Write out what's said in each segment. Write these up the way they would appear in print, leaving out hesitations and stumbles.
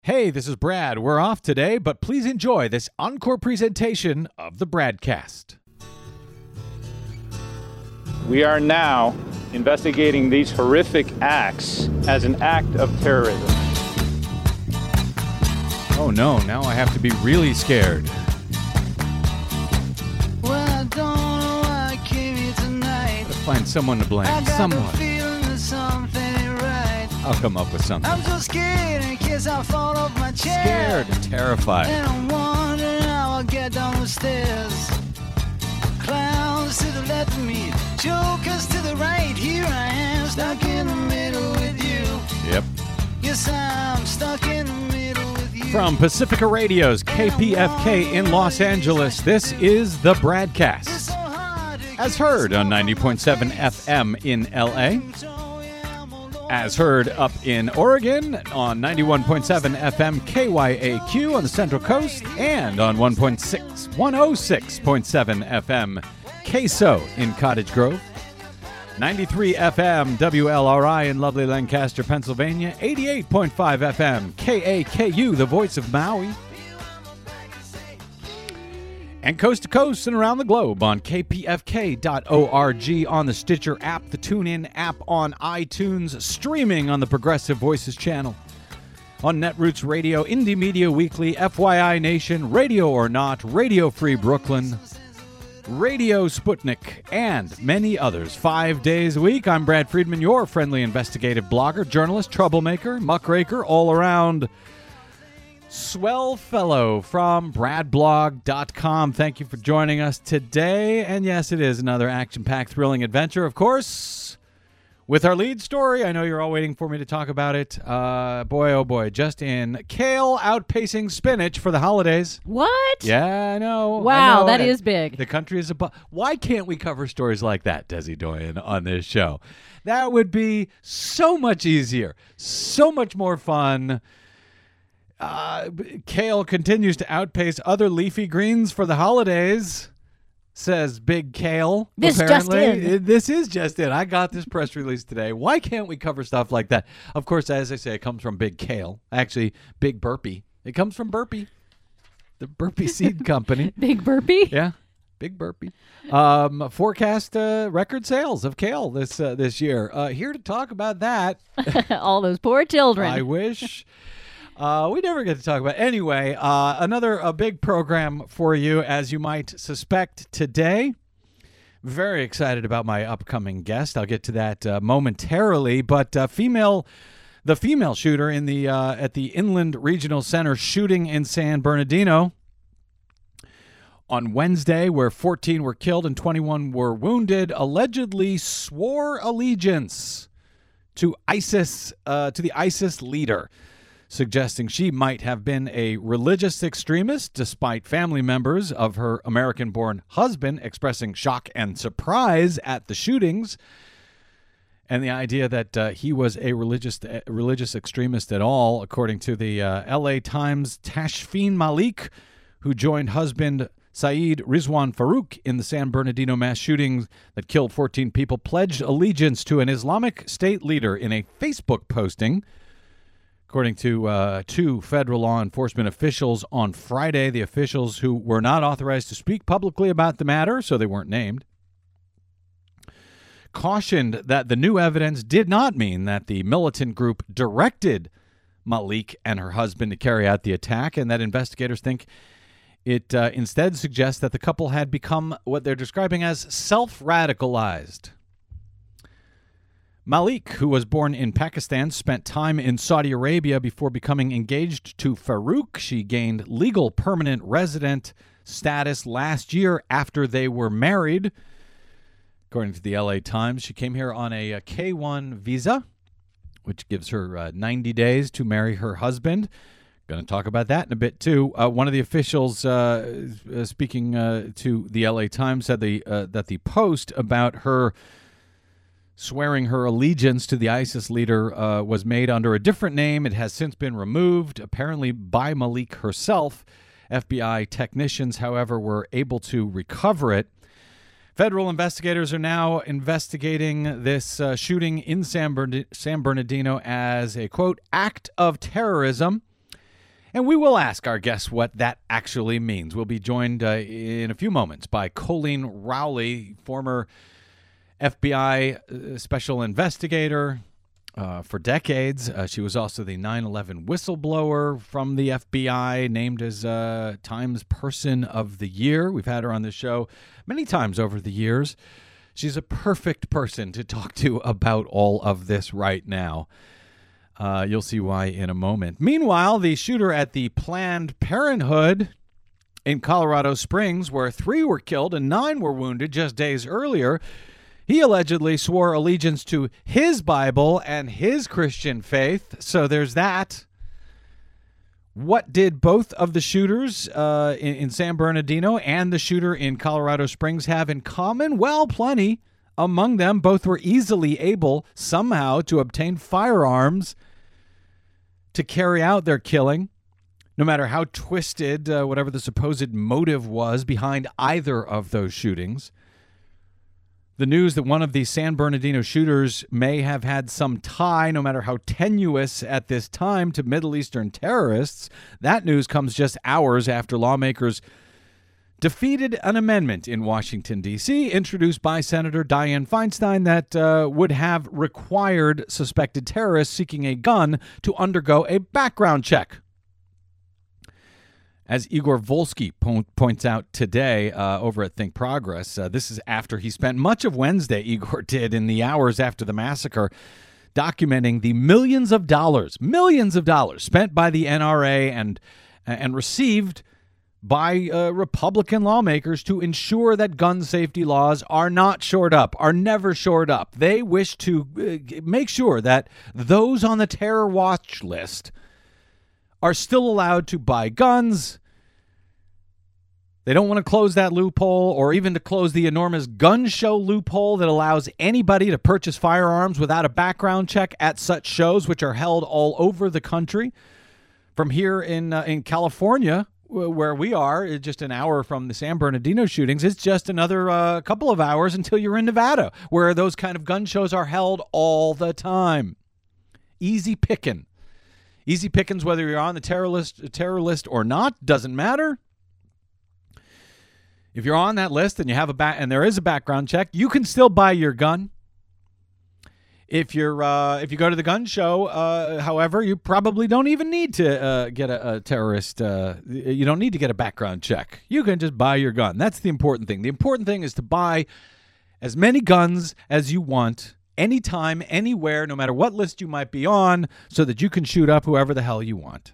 Hey, this is Brad. We're off today, but please enjoy this encore presentation of the Bradcast. We are now investigating these horrific acts as an act of terrorism. Oh no, now I have to be really scared. Well, I don't know why I came here tonight. Gotta find someone to blame. I got Someone. the feeling that something ain't right. I'll come up with something. I'm so scared in case I fall off my chair. Scared and terrified. And I'm wondering how I'll get down the stairs. Clowns to the left of me, jokers to the right. Here I am, stuck in the middle with you. Yep. Yes, I'm stuck in the middle with you. From Pacifica Radio's KPFK in Los Angeles, this is the It's Bradcast. so hard to As keep heard on myself 90.7 FM in LA. so yeah, I'm alone. As heard up in Oregon on 91.7 FM KYAQ on the Central Coast and on 106.7 FM KSO in Cottage Grove. 93 FM WLRI in lovely Lancaster, Pennsylvania. 88.5 FM KAKU, the voice of Maui. And coast to coast and around the globe on kpfk.org, on the Stitcher app, the TuneIn app, on iTunes, streaming on the Progressive Voices channel, on Netroots Radio, Indie Media Weekly, FYI Nation, Radio or Not, Radio Free Brooklyn, Radio Sputnik, and many others. 5 days a week. I'm Brad Friedman, your friendly investigative blogger, journalist, troublemaker, muckraker, all around swell fellow from bradblog.com. Thank you for joining us today. And yes, it is another action-packed, thrilling adventure, of course, with our lead story. I know you're all waiting for me to talk about it. Boy, oh boy, just in. Kale outpacing spinach for the holidays. What? Yeah, I know. Wow, I know. that And is big. The country is above. Why can't we cover stories like that, Desi Doyen, on this show? That would be so much easier, so much more fun. Kale continues to outpace other leafy greens for the holidays, says Big Kale. This apparently. just in. This is just in. I got this press release today. Why can't we cover stuff like that? Of course, as I say, it comes from Big Kale. Actually, Big Burpee. It comes from Burpee, the Burpee Seed Company. Big burpee? Yeah, Big Burpee. Forecast record sales of kale this year. Here to talk about that. All those poor children. I wish. We never get to talk about it. Anyway, another big program for you, as you might suspect today. Very excited about my upcoming guest. I'll get to that momentarily. But the female shooter in the at the Inland Regional Center shooting in San Bernardino on Wednesday, where 14 were killed and 21 were wounded, allegedly swore allegiance to ISIS, to the ISIS leader, suggesting she might have been a religious extremist, despite family members of her American-born husband expressing shock and surprise at the shootings, and the idea that he was a religious extremist at all, according to the L.A. Times. Tashfeen Malik, who joined husband Saeed Rizwan Farouk in the San Bernardino mass shootings that killed 14 people, pledged allegiance to an Islamic State leader in a Facebook posting. According to two federal law enforcement officials on Friday, the officials, who were not authorized to speak publicly about the matter, so they weren't named, cautioned that the new evidence did not mean that the militant group directed Malik and her husband to carry out the attack, and that investigators think it instead suggests that the couple had become what they're describing as self-radicalized. Malik, who was born in Pakistan, spent time in Saudi Arabia before becoming engaged to Farouk. She gained legal permanent resident status last year after they were married. According to the LA Times, she came here on a K-1 visa, which gives her 90 days to marry her husband. Going to talk about that in a bit, too. One of the officials speaking to the LA Times said that the post about her swearing her allegiance to the ISIS leader was made under a different name. It has since been removed, apparently by Malik herself. FBI technicians, however, were able to recover it. Federal investigators are now investigating this shooting in San Bernardino as a, quote, act of terrorism. And we will ask our guests what that actually means. We'll be joined in a few moments by Colleen Rowley, former FBI special investigator for decades. She was also the 9/11 whistleblower from the FBI, named as Times Person of the Year. We've had her on the show many times over the years. She's a perfect person to talk to about all of this right now. You'll see why in a moment. Meanwhile, the shooter at the Planned Parenthood in Colorado Springs, where 3 were killed and 9 were wounded just days earlier, he allegedly swore allegiance to his Bible and his Christian faith. So there's that. What did both of the shooters in San Bernardino and the shooter in Colorado Springs have in common? Well, plenty. Among them, both were easily able somehow to obtain firearms to carry out their killing, no matter how twisted whatever the supposed motive was behind either of those shootings. The news that one of the San Bernardino shooters may have had some tie, no matter how tenuous at this time, to Middle Eastern terrorists, that news comes just hours after lawmakers defeated an amendment in Washington, D.C., introduced by Senator Dianne Feinstein that would have required suspected terrorists seeking a gun to undergo a background check. As Igor Volsky points out today over at Think Progress, this is after he spent much of Wednesday, Igor did, in the hours after the massacre, documenting the millions of dollars spent by the NRA and received by Republican lawmakers to ensure that gun safety laws are not shored up, are never shored up. They wish to make sure that those on the terror watch list are still allowed to buy guns. They don't want to close that loophole, or even to close the enormous gun show loophole that allows anybody to purchase firearms without a background check at such shows, which are held all over the country. From here in California, where we are, just an hour from the San Bernardino shootings, it's just another couple of hours until you're in Nevada, where those kind of gun shows are held all the time. Easy picking. Easy pickings, whether you're on the terror list or not, doesn't matter. If you're on that list and you have and there is a background check, you can still buy your gun. If you go to the gun show, however, you probably don't even need to get a terrorist. You don't need to get a background check. You can just buy your gun. That's the important thing. The important thing is to buy as many guns as you want, anytime, anywhere, no matter what list you might be on, so that you can shoot up whoever the hell you want.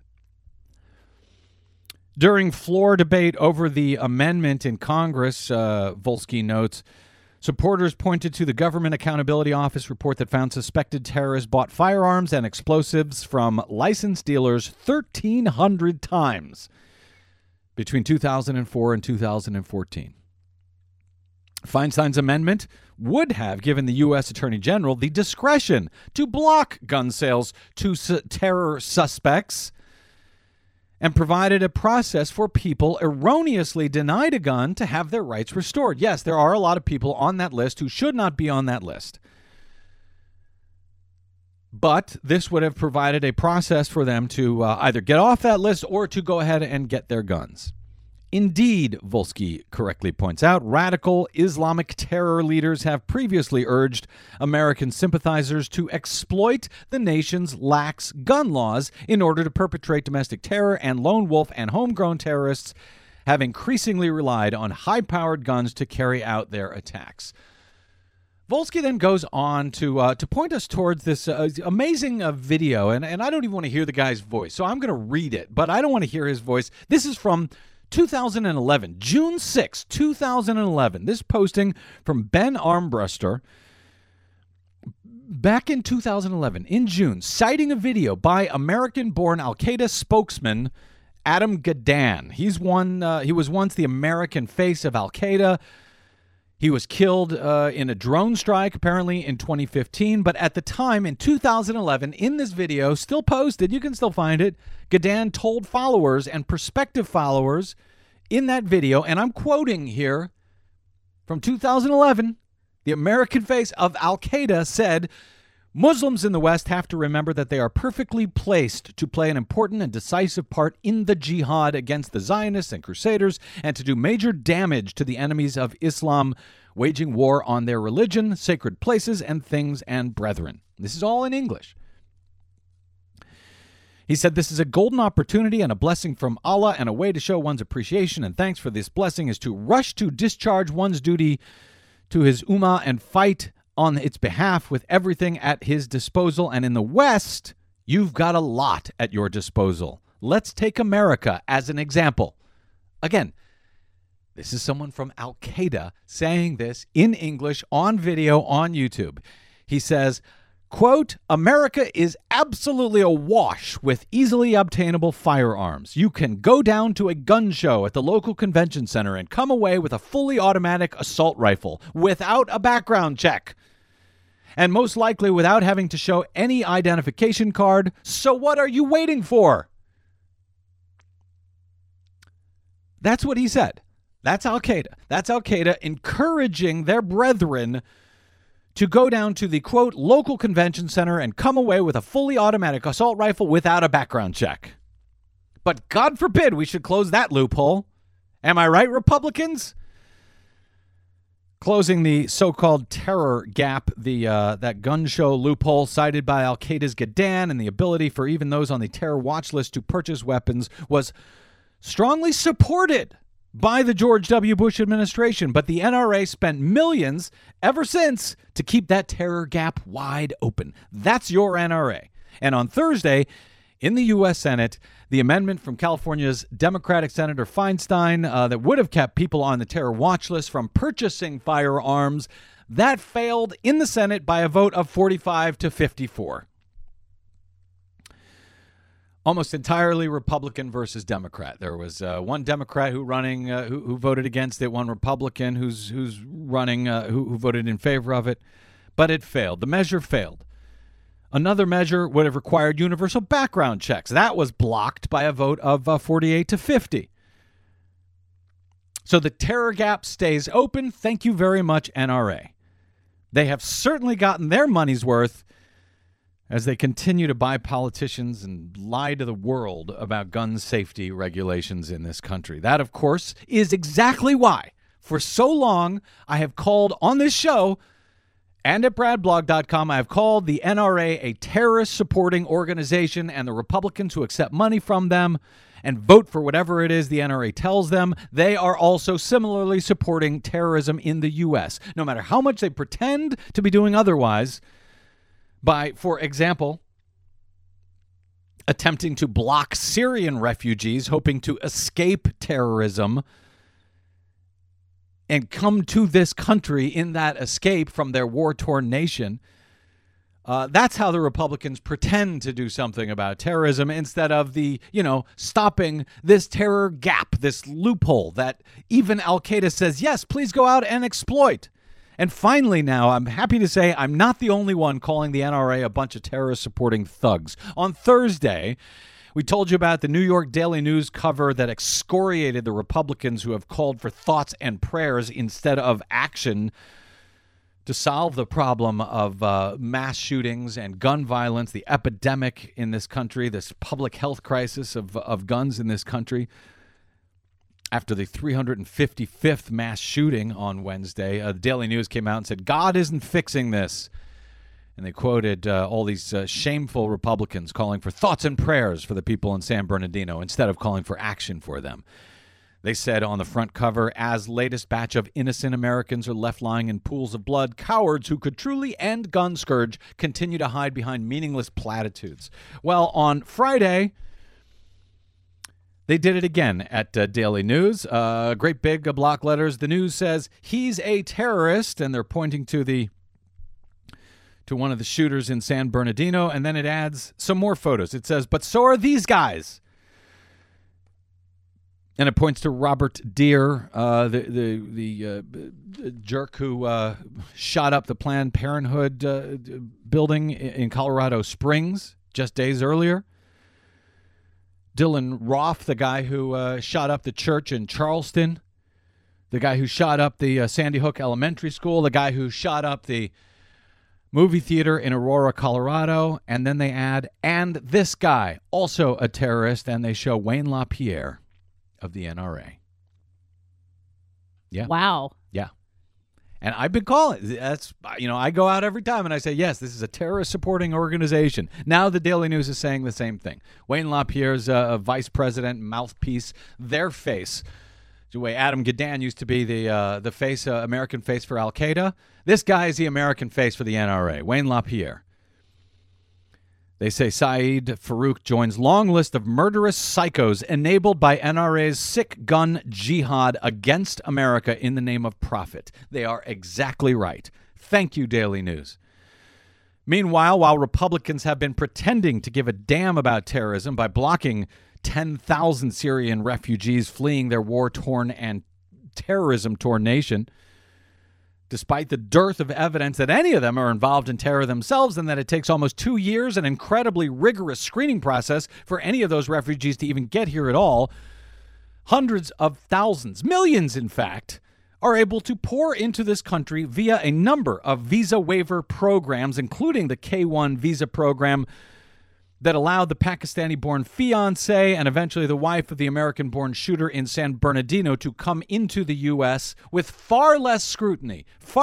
During floor debate over the amendment in Congress, Volsky notes, supporters pointed to the Government Accountability Office report that found suspected terrorists bought firearms and explosives from licensed dealers 1,300 times between 2004 and 2014. Feinstein's amendment would have given the U.S. Attorney General the discretion to block gun sales to terror suspects and provided a process for people erroneously denied a gun to have their rights restored. Yes, there are a lot of people on that list who should not be on that list. But this would have provided a process for them to either get off that list or to go ahead and get their guns. Indeed, Volsky correctly points out, radical Islamic terror leaders have previously urged American sympathizers to exploit the nation's lax gun laws in order to perpetrate domestic terror, and lone wolf and homegrown terrorists have increasingly relied on high-powered guns to carry out their attacks. Volsky then goes on to point us towards this amazing video, and I don't even want to hear the guy's voice, so I'm going to read it, but I don't want to hear his voice. This is from 2011, June 6, 2011. This posting from Ben Armbruster back in 2011, in June, citing a video by American-born Al-Qaeda spokesman Adam Gadan. He was once the American face of Al-Qaeda. He was killed in a drone strike, apparently, in 2015. But at the time, in 2011, in this video, still posted, you can still find it, Gadan told followers and prospective followers in that video, and I'm quoting here from 2011, the American face of Al-Qaeda said, Muslims in the West have to remember that they are perfectly placed to play an important and decisive part in the jihad against the Zionists and Crusaders and to do major damage to the enemies of Islam, waging war on their religion, sacred places, and things and brethren. This is all in English. He said, this is a golden opportunity and a blessing from Allah, and a way to show one's appreciation and thanks for this blessing is to rush to discharge one's duty to his ummah and fight on its behalf with everything at his disposal. And in the West, you've got a lot at your disposal. Let's take America as an example. Again, this is someone from Al-Qaeda saying this in English on video on YouTube. He says, quote, America is absolutely awash with easily obtainable firearms. You can go down to a gun show at the local convention center and come away with a fully automatic assault rifle without a background check. And most likely without having to show any identification card. So what are you waiting for? That's what he said. That's Al-Qaeda. That's Al-Qaeda encouraging their brethren to go down to the, quote, local convention center and come away with a fully automatic assault rifle without a background check. But God forbid we should close that loophole. Am I right, Republicans? Closing the so-called terror gap, that gun show loophole cited by Al-Qaeda's Gadan and the ability for even those on the terror watch list to purchase weapons was strongly supported by the George W. Bush administration. But the NRA spent millions ever since to keep that terror gap wide open. That's your NRA. And on Thursday, in the U.S. Senate, the amendment from California's Democratic Senator Feinstein that would have kept people on the terror watch list from purchasing firearms, that failed in the Senate by a vote of 45 to 54. Almost entirely Republican versus Democrat. There was one Democrat who voted against it, one Republican who's running who voted in favor of it, but it failed. The measure failed. Another measure would have required universal background checks. That was blocked by a vote of 48 to 50. So the terror gap stays open. Thank you very much, NRA. They have certainly gotten their money's worth as they continue to buy politicians and lie to the world about gun safety regulations in this country. That, of course, is exactly why, for so long, I have called on this show and at bradblog.com, I have called the NRA a terrorist-supporting organization, and the Republicans who accept money from them and vote for whatever it is the NRA tells them, they are also similarly supporting terrorism in the U.S., no matter how much they pretend to be doing otherwise by, for example, attempting to block Syrian refugees hoping to escape terrorism and come to this country in that escape from their war-torn nation. That's how the Republicans pretend to do something about terrorism instead of stopping this terror gap, this loophole that even Al-Qaeda says, yes, please go out and exploit. And finally now, I'm happy to say I'm not the only one calling the NRA a bunch of terrorist-supporting thugs. On Thursday, we told you about the New York Daily News cover that excoriated the Republicans who have called for thoughts and prayers instead of action to solve the problem of mass shootings and gun violence, the epidemic in this country, this public health crisis of guns in this country. After the 355th mass shooting on Wednesday, the Daily News came out and said, God isn't fixing this. And they quoted all these shameful Republicans calling for thoughts and prayers for the people in San Bernardino instead of calling for action for them. They said on the front cover, as latest batch of innocent Americans are left lying in pools of blood, cowards who could truly end gun scourge continue to hide behind meaningless platitudes. Well, on Friday, they did it again at Daily News. Great big block letters. The News says he's a terrorist, and they're pointing to one of the shooters in San Bernardino, and then it adds some more photos. It says, but so are these guys. And it points to Robert Deere, the jerk who shot up the Planned Parenthood building in Colorado Springs just days earlier. Dylan Roth, the guy who shot up the church in Charleston. The guy who shot up the Sandy Hook Elementary School. The guy who shot up the movie theater in Aurora, Colorado, and then they add, and this guy, also a terrorist, and they show Wayne LaPierre of the NRA. Yeah. Wow. Yeah. And I've been calling. That's, I go out every time and I say, yes, this is a terrorist supporting organization. Now the Daily News is saying the same thing. Wayne LaPierre's a vice president, mouthpiece, their face. The way Adam Gadan used to be the face, American face for Al-Qaeda. This guy is the American face for the NRA, Wayne LaPierre. They say Saeed Farouk joins long list of murderous psychos enabled by NRA's sick gun jihad against America in the name of profit. They are exactly right. Thank you, Daily News. Meanwhile, while Republicans have been pretending to give a damn about terrorism by blocking 10,000 Syrian refugees fleeing their war-torn and terrorism-torn nation, despite the dearth of evidence that any of them are involved in terror themselves and that it takes almost 2 years, an incredibly rigorous screening process for any of those refugees to even get here at all, hundreds of thousands, millions in fact, are able to pour into this country via a number of visa waiver programs, including the K-1 visa program that allowed the Pakistani-born fiancé and eventually the wife of the American-born shooter in San Bernardino to come into the U.S. with far less scrutiny.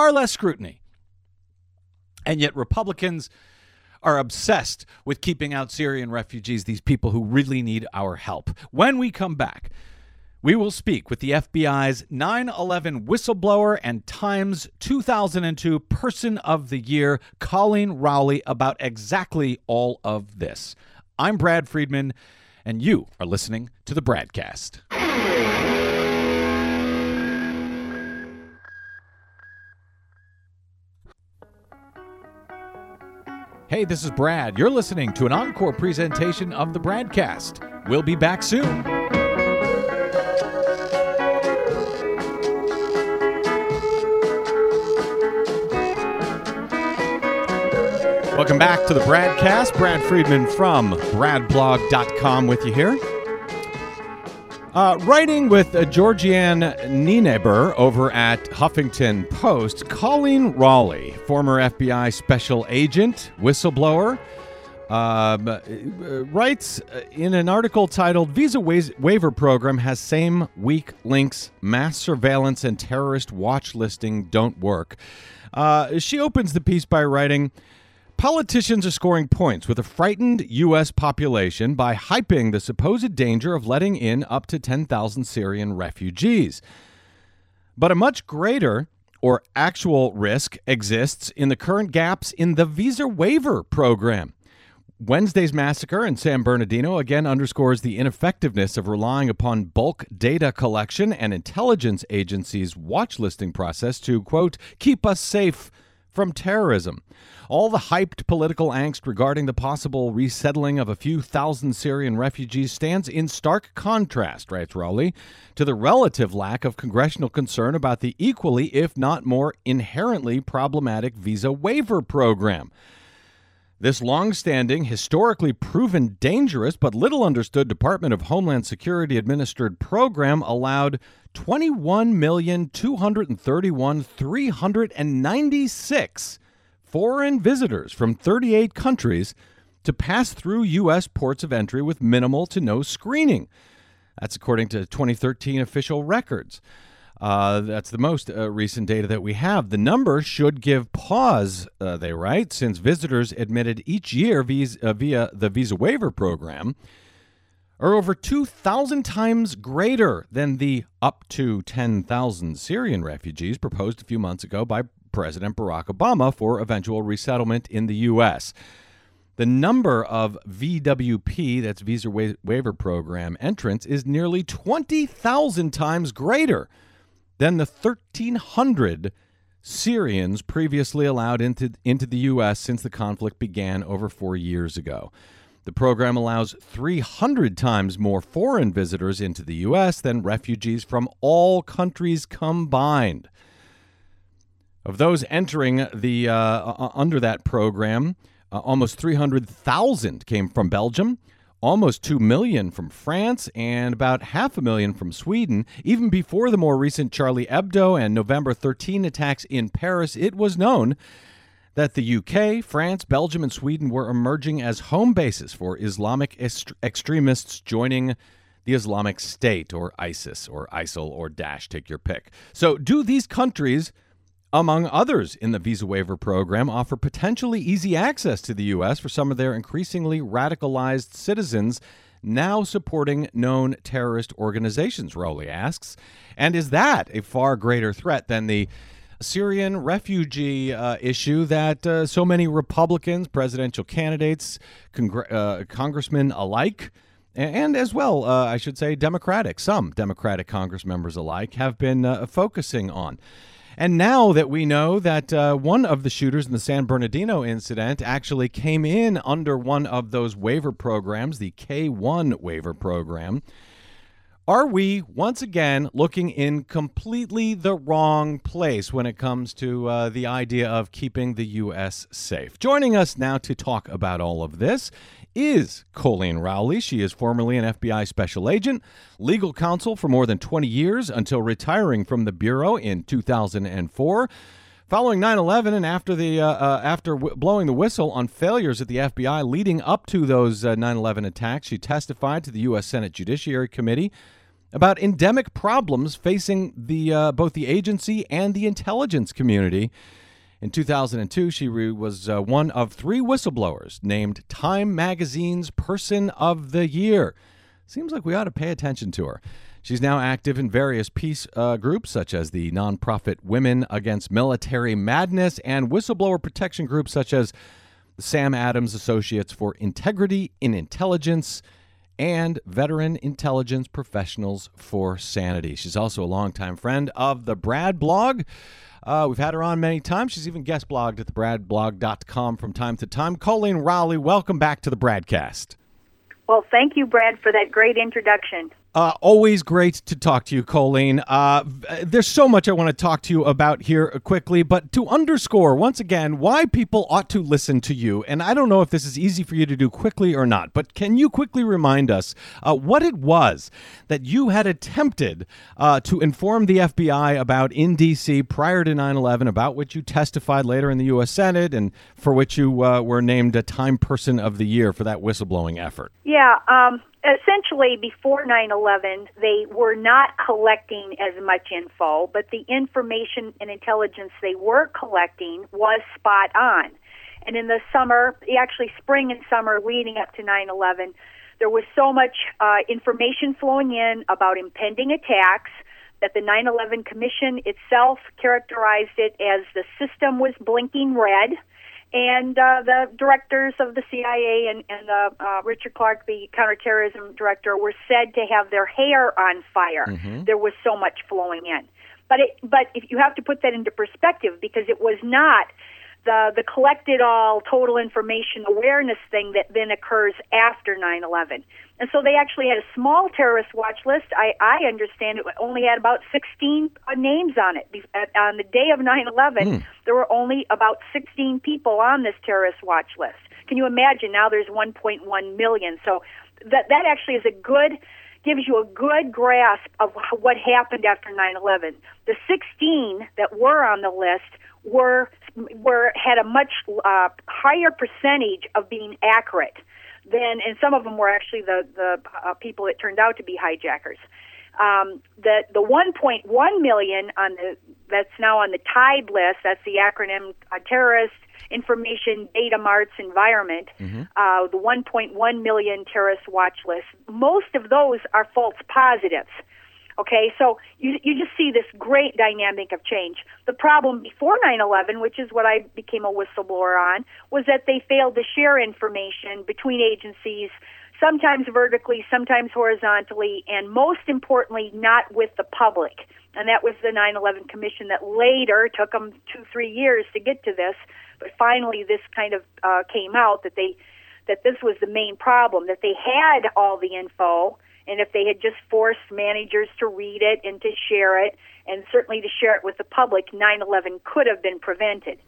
And yet Republicans are obsessed with keeping out Syrian refugees, these people who really need our help. When we come back, we will speak with the FBI's 9/11 whistleblower and Times 2002 Person of the Year, Colleen Rowley, about exactly all of this. I'm Brad Friedman, and you are listening to the Bradcast. Hey, this is Brad. You're listening to an encore presentation of the Bradcast. We'll be back soon. Welcome back to the Bradcast. Brad Friedman from bradblog.com with you here. Writing with Georgianne Nienaber over at Huffington Post, Colleen Rowley, former FBI special agent, whistleblower, writes in an article titled Visa Waiver Program Has Same Weak Links, Mass Surveillance and Terrorist Watch Listing Don't Work. She opens the piece by writing, politicians are scoring points with a frightened U.S. population by hyping the supposed danger of letting in up to 10,000 Syrian refugees. But a much greater or actual risk exists in the current gaps in the visa waiver program. Wednesday's massacre in San Bernardino again underscores the ineffectiveness of relying upon bulk data collection and intelligence agencies' watch listing process to, quote, keep us safe from terrorism. All the hyped political angst regarding the possible resettling of a few thousand Syrian refugees stands in stark contrast, writes Rowley, to the relative lack of congressional concern about the equally, if not more, inherently problematic visa waiver program. This long-standing, historically proven dangerous but little understood Department of Homeland Security administered program allowed 21,231,396 foreign visitors from 38 countries to pass through U.S. ports of entry with minimal to no screening. That's according to 2013 official records. That's the most recent data that we have. The number should give pause, they write, since visitors admitted each year via the visa waiver program are over 2,000 times greater than the up to 10,000 Syrian refugees proposed a few months ago by President Barack Obama for eventual resettlement in the U.S. The number of VWP, that's Visa Waiver Program, entrants is nearly 20,000 times greater than the 1,300 Syrians previously allowed into the U.S. since the conflict began over 4 years ago. The program allows 300 times more foreign visitors into the U.S. than refugees from all countries combined. Of those entering the under that program, almost 300,000 came from Belgium, almost 2 million from France, and about 500,000 from Sweden. Even before the more recent Charlie Hebdo and November 13 attacks in Paris, it was known that the UK, France, Belgium, and Sweden were emerging as home bases for Islamic extremists joining the Islamic State, or ISIS, or ISIL, or Daesh, take your pick. So do these countries, among others in the visa waiver program, offer potentially easy access to the U.S. for some of their increasingly radicalized citizens now supporting known terrorist organizations, Rowley asks? And is that a far greater threat than the Syrian refugee issue that so many Republicans, presidential candidates, congressmen alike, and as well, I should say, some Democratic Congress members alike have been focusing on? And now that we know that one of the shooters in the San Bernardino incident actually came in under one of those waiver programs, the K-1 waiver program, are we once again looking in completely the wrong place when it comes to the idea of keeping the U.S. safe? Joining us now to talk about all of this is Colleen Rowley. She is formerly an FBI special agent, legal counsel for more than 20 years until retiring from the Bureau in 2004. Following 9/11 and after blowing the whistle on failures at the FBI leading up to those 9/11 attacks, she testified to the U.S. Senate Judiciary Committee about endemic problems facing both the agency and the intelligence community. In 2002, she was one of 3 whistleblowers named Time Magazine's Person of the Year. Seems like we ought to pay attention to her. She's now active in various peace groups, such as the nonprofit Women Against Military Madness and whistleblower protection groups such as the Sam Adams Associates for Integrity in Intelligence and Veteran Intelligence Professionals for Sanity. She's also a longtime friend of the Brad blog. We've had her on many times. She's even guest blogged at thebradblog.com from time to time. Colleen Rowley, welcome back to the Bradcast. Well, thank you, Brad, for that great introduction. Always great to talk to you, Colleen. There's so much I want to talk to you about here quickly, but to underscore once again why people ought to listen to you, and I don't know if this is easy for you to do quickly or not, but can you quickly remind us what it was that you had attempted to inform the FBI about in D.C. prior to 9/11, about which you testified later in the U.S. Senate, and for which you were named a Time Person of the Year for that whistleblowing effort? Yeah, essentially, before 9/11, they were not collecting as much info, but the information and intelligence they were collecting was spot on. And in the summer, actually spring and summer leading up to 9/11, there was so much information flowing in about impending attacks that the 9/11 Commission itself characterized it as the system was blinking red. And the directors of the CIA and Richard Clark, the counterterrorism director, were said to have their hair on fire. Mm-hmm. There was so much flowing in. But if you have to put that into perspective, because it was not the collected all total information awareness thing that then occurs after 9/11. And so they actually had a small terrorist watch list. I understand it only had about 16 names on it. On the day of 9/11, there were only about 16 people on this terrorist watch list. Can you imagine? Now there's 1.1 million. So that actually gives you a good grasp of what happened after 9/11. The 16 that were on the list had a much higher percentage of being accurate than, and some of them were actually the people that turned out to be hijackers. The 1.1 million that's now on the TIDE list. That's the acronym Terrorist Information Data Marts Environment. Mm-hmm. The 1.1 million terrorist watch list. Most of those are false positives. Okay, so you just see this great dynamic of change. The problem before 9/11, which is what I became a whistleblower on, was that they failed to share information between agencies, sometimes vertically, sometimes horizontally, and most importantly, not with the public. And that was the 9/11 Commission that later took them 2-3 years to get to this, but finally this kind of came out that this was the main problem, that they had all the info. And if they had just forced managers to read it and to share it, and certainly to share it with the public, 9/11 could have been prevented.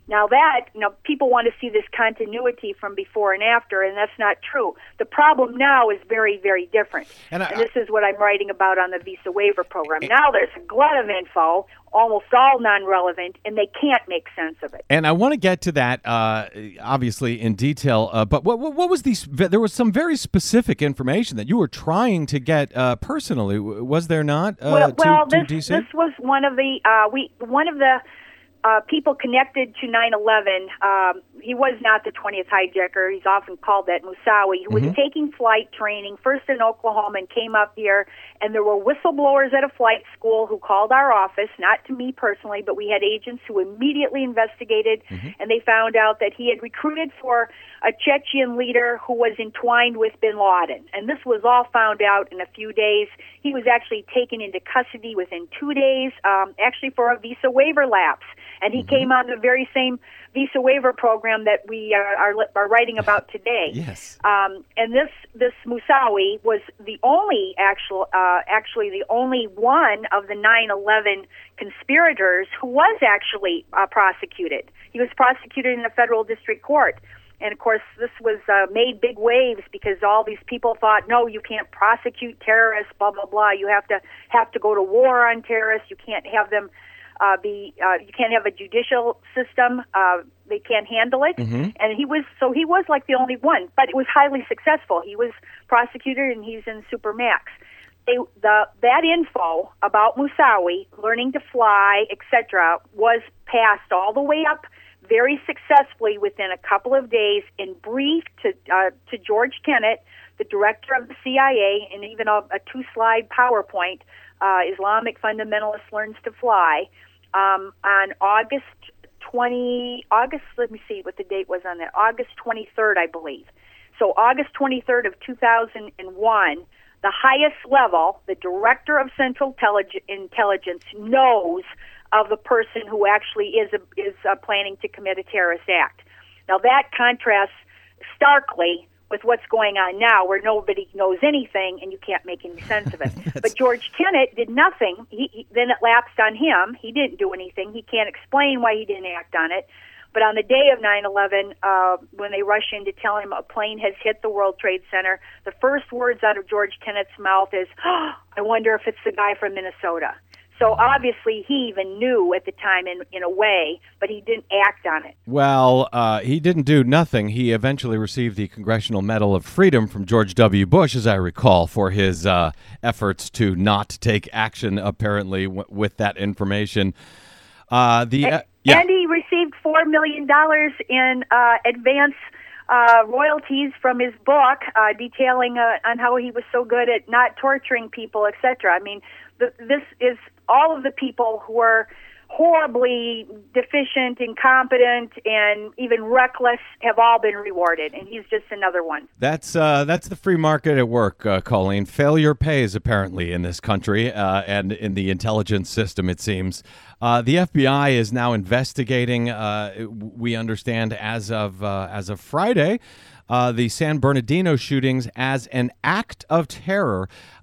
Now that, people want to see this continuity from before and after, and that's not true. The problem now is very, very different. And this is what I'm writing about on the visa waiver program. Now there's a glut of info, almost all non-relevant, and they can't make sense of it. And I want to get to that, obviously, in detail. But what was there was some very specific information that you were trying to get personally, was there not? This was one of the people connected to 9/11. He was not the 20th hijacker. He's often called that Moussaoui, who was taking flight training first in Oklahoma and came up here. And there were whistleblowers at a flight school who called our office, not to me personally, but we had agents who immediately investigated, and they found out that he had recruited for a Chechen leader who was entwined with bin Laden. And this was all found out in a few days. He was actually taken into custody within 2 days, actually for a visa waiver lapse. And he came on the very same visa waiver program that we are writing about today. Yes. And this Moussaoui was the only actually the only one of the 9/11 conspirators who was actually prosecuted. He was prosecuted in a federal district court. And, of course, this was made big waves because all these people thought, no, you can't prosecute terrorists, blah, blah, blah. You have to go to war on terrorists. You can't have them you can't have a judicial system. They can't handle it. And he was like the only one, but it was highly successful. He was prosecuted and he's in Supermax. That info about Moussaoui learning to fly, etc., was passed all the way up very successfully within a couple of days and briefed to George Tenet, the director of the CIA, and even a 2-slide PowerPoint, Islamic Fundamentalist Learns to Fly, on August, let me see what the date was on that, August 23rd, I believe. So August 23rd of 2001, the highest level, the director of Central Intelligence, knows of the person who actually is planning to commit a terrorist act. Now that contrasts starkly with what's going on now, where nobody knows anything and you can't make any sense of it. But George Tenet did nothing. Then it lapsed on him. He didn't do anything. He can't explain why he didn't act on it. But on the day of 9/11, when they rush in to tell him a plane has hit the World Trade Center, the first words out of George Tenet's mouth is, I wonder if it's the guy from Minnesota. So obviously he even knew at the time in a way, but he didn't act on it. Well, he didn't do nothing. He eventually received the Congressional Medal of Freedom from George W. Bush, as I recall, for his efforts to not take action, apparently, with that information. And he received $4 million in advance royalties from his book, detailing on how he was so good at not torturing people, etc. I mean, this is all of the people who are horribly deficient, incompetent, and even reckless have all been rewarded, and he's just another one. That's the free market at work, Colleen. Failure pays, apparently, in this country and in the intelligence system, it seems. The FBI is now investigating, we understand, as of Friday, the San Bernardino shootings as an act of terror.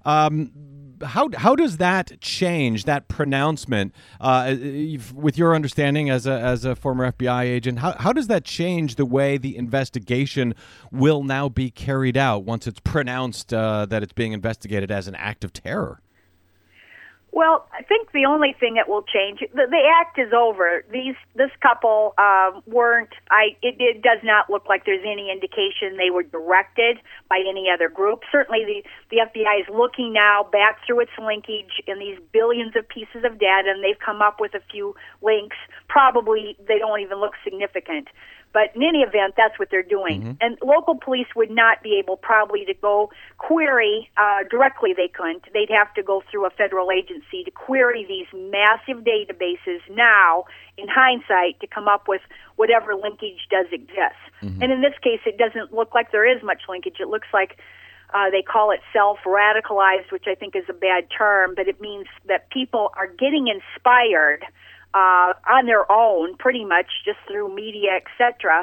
How does that change, that pronouncement, with your understanding as a former FBI agent? How does that change the way the investigation will now be carried out once it's pronounced that it's being investigated as an act of terror? Well, I think the only thing that will change, the act is over. This couple weren't. It does not look like there's any indication they were directed by any other group. Certainly, the FBI is looking now back through its linkage in these billions of pieces of data, and they've come up with a few links. Probably they don't even look significant. But in any event, that's what they're doing. And local police would not be able probably to go query directly. They couldn't. They'd have to go through a federal agency to query these massive databases now, in hindsight, to come up with whatever linkage does exist. And in this case, it doesn't look like there is much linkage. It looks like they call it self-radicalized, which I think is a bad term, but it means that people are getting inspired on their own, pretty much just through media, etc.,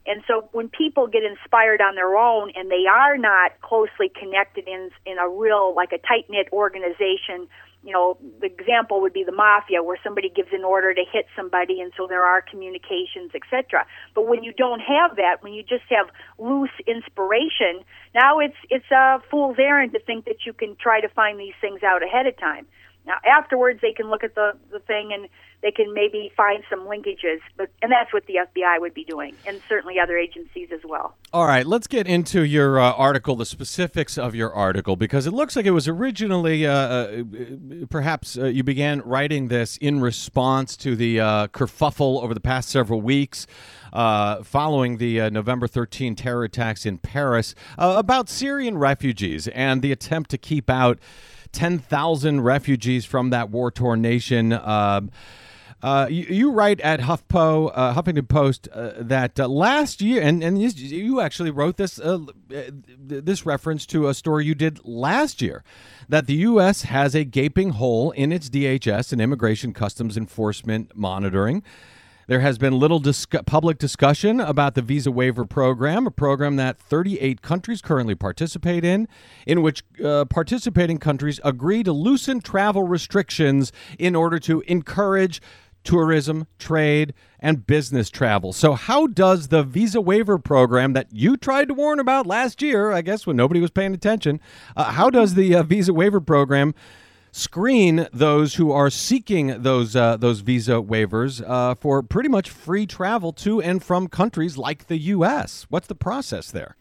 And so when people get inspired on their own and they are not closely connected in a real, like a tight-knit organization, the example would be the mafia, where somebody gives an order to hit somebody, and so there are communications, etc. But when you don't have that, when you just have loose inspiration, now it's a fool's errand to think that you can try to find these things out ahead of time. Now, afterwards, they can look at the thing and they can maybe find some linkages, and that's what the FBI would be doing, and certainly other agencies as well. All right, let's get into your article, the specifics of your article, because it looks like it was originally, perhaps you began writing this in response to the kerfuffle over the past several weeks following the November 13 terror attacks in Paris about Syrian refugees and the attempt to keep out 10,000 refugees from that war-torn nation. You write at Huffington Post that last year, and you actually wrote this this reference to a story you did last year, that the U.S. has a gaping hole in its DHS and Immigration Customs Enforcement monitoring. There has been little public discussion about the visa waiver program, a program that 38 countries currently participate in which participating countries agree to loosen travel restrictions in order to encourage tourism, trade, and business travel. So how does the visa waiver program that you tried to warn about last year, I guess when nobody was paying attention, how does the visa waiver program screen those who are seeking those visa waivers for pretty much free travel to and from countries like the U.S.? What's the process there?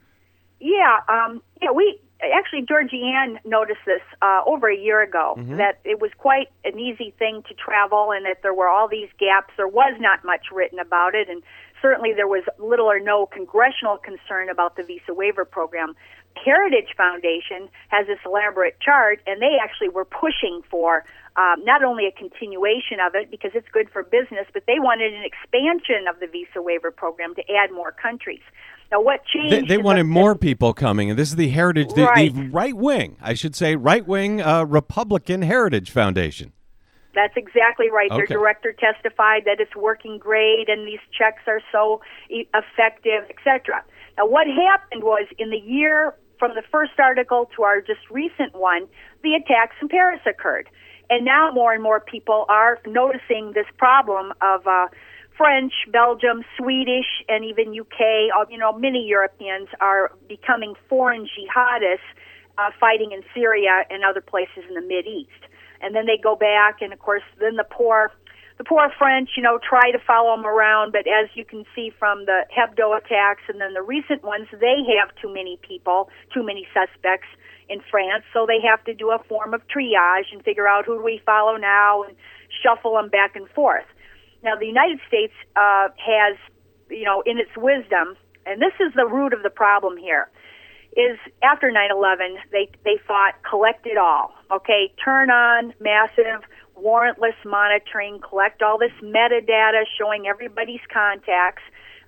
Georgie Ann noticed this over a year ago, that it was quite an easy thing to travel and that there were all these gaps. There was not much written about it, and certainly there was little or no congressional concern about the visa waiver program. Heritage Foundation has this elaborate chart, and they actually were pushing for not only a continuation of it because it's good for business, but they wanted an expansion of the visa waiver program to add more countries. Now, what changed? They wanted more people coming, and this is the Heritage, the right wing, I should say, right wing Republican Heritage Foundation. That's exactly right. Okay. Their director testified that it's working great and these checks are so effective, etc. Now, what happened was in the year from the first article to our just recent one, the attacks in Paris occurred. And now more and more people are noticing this problem of French, Belgium, Swedish, and even UK. Many Europeans are becoming foreign jihadists fighting in Syria and other places in the Mideast. And then they go back, and of course, then the poor French, try to follow them around. But as you can see from the Hebdo attacks and then the recent ones, they have too many people, too many suspects in France. So they have to do a form of triage and figure out who do we follow now and shuffle them back and forth. Now, the United States has, in its wisdom, and this is the root of the problem here, is after 9/11, they thought, collect it all, okay? Turn on massive warrantless monitoring, collect all this metadata showing everybody's contacts.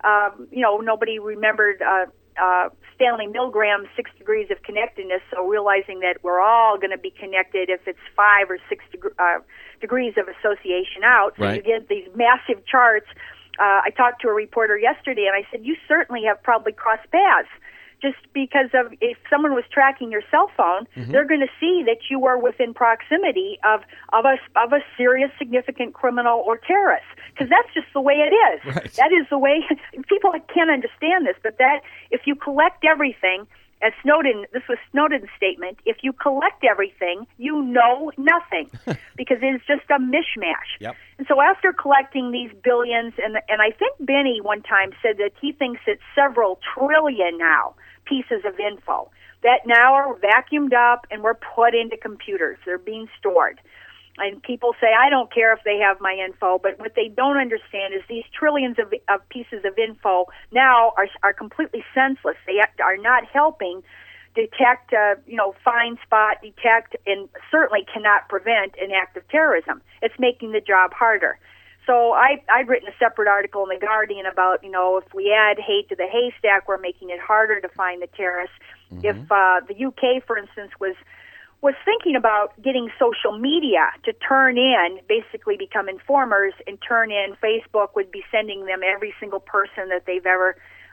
Nobody remembered Stanley Milgram's 6 degrees of connectedness, so realizing that we're all going to be connected if it's 5 or 6 degrees of association out. So right. You get these massive charts. I talked to a reporter yesterday, and I said, you certainly have probably crossed paths. Just because of if someone was tracking your cell phone, they're going to see that you are within proximity of a serious, significant criminal or terrorist. Because that's just the way it is. Right. That is the way people can't understand this. But that if you collect everything, as this was Snowden's statement. If you collect everything, you know nothing because it's just a mishmash. Yep. And so after collecting these billions, and I think Benny one time said that he thinks it's several trillion now pieces of info that now are vacuumed up and were put into computers. They're being stored. And people say, I don't care if they have my info, but what they don't understand is these trillions of pieces of info now are completely senseless. They are not helping detect, find, spot, detect, and certainly cannot prevent an act of terrorism. It's making the job harder. So I'd written a separate article in The Guardian about, if we add hate to the haystack, we're making it harder to find the terrorists. If the UK, for instance, was thinking about getting social media to turn in, basically become informers and turn in, Facebook would be sending them every single person that they've ever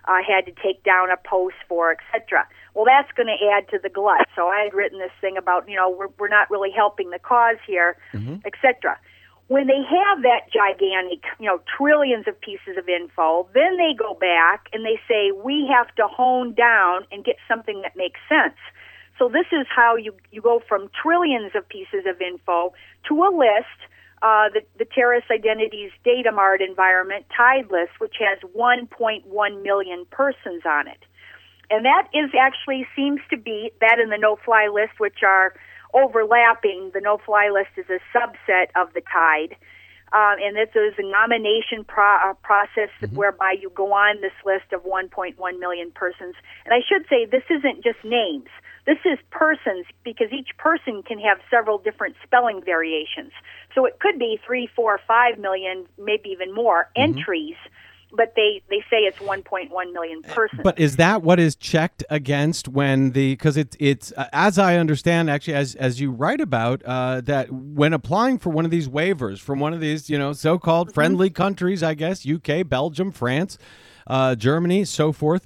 had to take down a post for, etc. Well, that's going to add to the glut. So I had written this thing about, we're not really helping the cause here, etc. When they have that gigantic, trillions of pieces of info, then they go back and they say, we have to hone down and get something that makes sense. So this is how you go from trillions of pieces of info to a list, the Terrorist Identities Data Mart environment TIDE list, which has 1.1 million persons on it. And that is actually seems to be that in the no-fly list, which are overlapping. The no-fly list is a subset of the TIDE. And this is a nomination process whereby you go on this list of 1.1 million persons. And I should say this isn't just names. This is persons, because each person can have several different spelling variations. So it could be 3, 4, 5 million, maybe even more entries, but they say it's 1.1 million persons. But is that what is checked against when because it's as I understand, actually, as you write about, that when applying for one of these waivers from one of these, so-called friendly countries, I guess, UK, Belgium, France, Germany, so forth,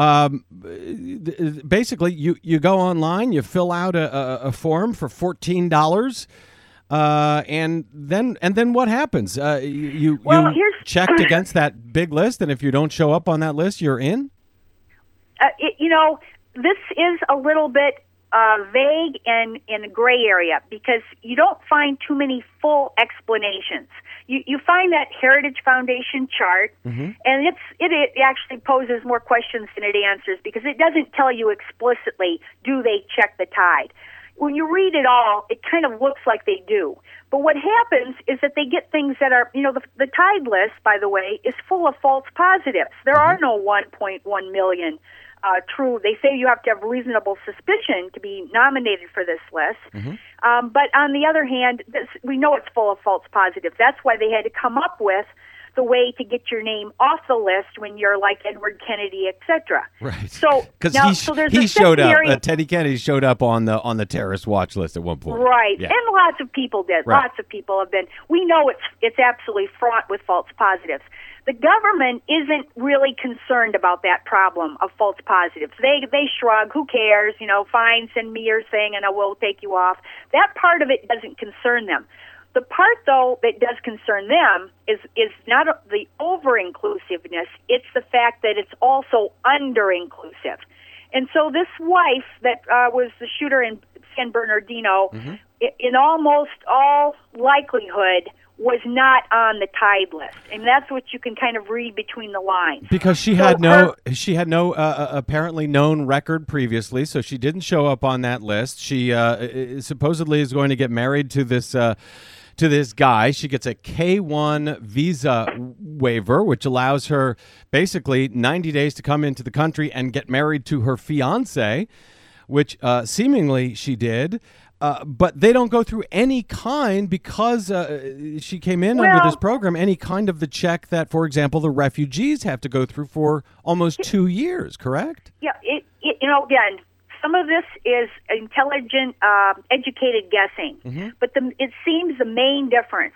basically you go online, you fill out a form for $14, and then what happens? You checked against that big list, and if you don't show up on that list, you're in? This is a little bit vague and in a gray area because you don't find too many full explanations. You find that Heritage Foundation chart, and it actually poses more questions than it answers because it doesn't tell you explicitly, do they check the TIDE? When you read it all, it kind of looks like they do. But what happens is that they get things that are, the TIDE list, by the way, is full of false positives. There are no 1.1 million true. They say you have to have reasonable suspicion to be nominated for this list. But on the other hand, we know it's full of false positives. That's why they had to come up with the way to get your name off the list when you're like Edward Kennedy, etc. Right. So because he showed up. Teddy Kennedy showed up on the terrorist watch list at one point. Right. Yeah. And lots of people did. Right. Lots of people have been. We know it's absolutely fraught with false positives. The government isn't really concerned about that problem of false positives. They shrug. Who cares? Fine, send me your thing, and I will take you off. That part of it doesn't concern them. The part, though, that does concern them is not the over-inclusiveness. It's the fact that it's also under-inclusive. And so this wife that was the shooter in San Bernardino, in almost all likelihood, was not on the TIDE list, and that's what you can kind of read between the lines. Because she had no apparently known record previously, so she didn't show up on that list. She supposedly is going to get married to this guy. She gets a K-1 visa waiver, which allows her basically 90 days to come into the country and get married to her fiance, which seemingly she did. But they don't go through any kind, because she came in under this program, any kind of the check that, for example, the refugees have to go through for almost 2 years, correct? Yeah, again, some of this is intelligent, educated guessing. But it seems the main difference,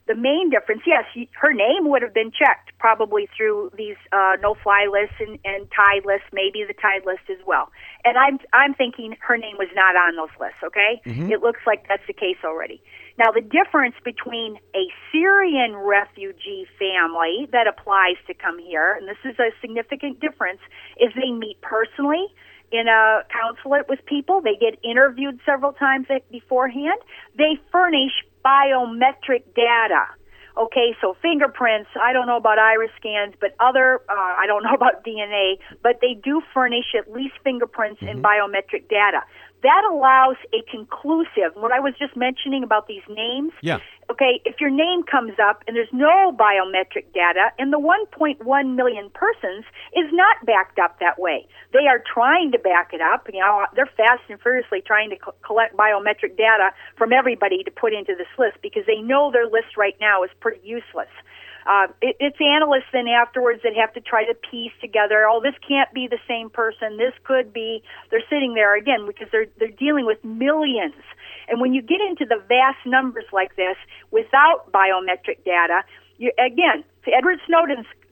yes, her name would have been checked probably through these no-fly lists and TIDE lists, maybe the TIDE list as well. And I'm thinking her name was not on those lists, okay? It looks like that's the case already. Now, the difference between a Syrian refugee family that applies to come here, and this is a significant difference, is they meet personally in a consulate with people. They get interviewed several times beforehand. They furnish biometric data. Okay, so fingerprints, I don't know about iris scans, but I don't know about DNA, but they do furnish at least fingerprints and biometric data. That allows a conclusive, what I was just mentioning about these names. Yeah. Okay, if your name comes up and there's no biometric data, and the 1.1 million persons is not backed up that way. They are trying to back it up. They're fast and furiously trying to collect biometric data from everybody to put into this list because they know their list right now is pretty useless. It's analysts then afterwards that have to try to piece together, this can't be the same person, this could be. They're sitting there again because they're dealing with millions. And when you get into the vast numbers like this without biometric data, again, to Edward Snowden's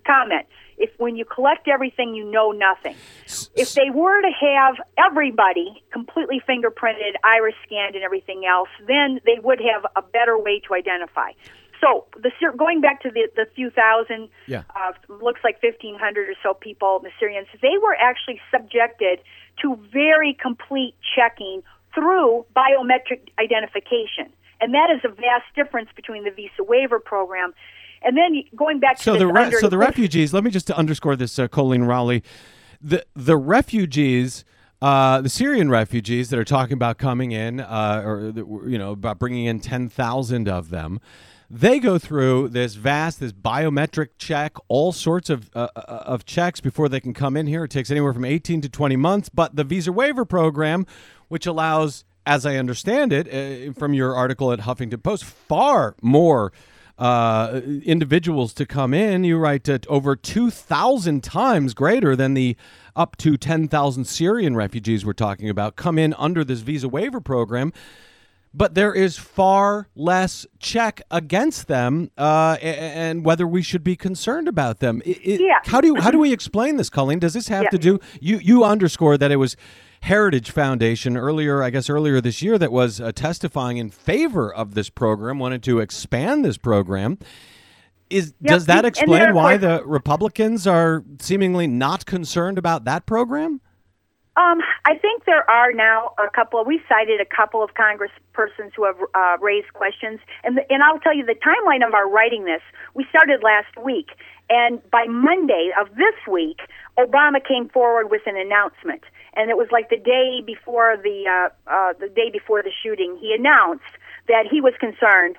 comment. If when you collect everything, you know nothing. If they were to have everybody completely fingerprinted, iris scanned, and everything else, then they would have a better way to identify. So going back to the few thousand, looks like 1,500 or so people, the Syrians, they were actually subjected to very complete checking through biometric identification. And that is a vast difference between the visa waiver program. And then going back to the refugees, let me just underscore this, Colleen Rowley. The refugees, the Syrian refugees that are talking about coming in, about bringing in 10,000 of them, they go through this biometric check, all sorts of checks before they can come in here. It takes anywhere from 18 to 20 months. But the visa waiver program, which allows, as I understand it, from your article at Huffington Post, far more individuals to come in. You write over 2,000 times greater than the up to 10,000 Syrian refugees we're talking about come in under this visa waiver program. But there is far less check against them, and whether we should be concerned about them. How do we explain this, Colleen? Does this have to do? You underscore that it was Heritage Foundation earlier this year that was testifying in favor of this program, wanted to expand this program. Does that explain why the Republicans are seemingly not concerned about that program? I think there are now we cited a couple of congresspersons who have raised questions. And I'll tell you the timeline of our writing this, we started last week. And by Monday of this week, Obama came forward with an announcement. And it was like the day before the shooting, he announced that he was concerned.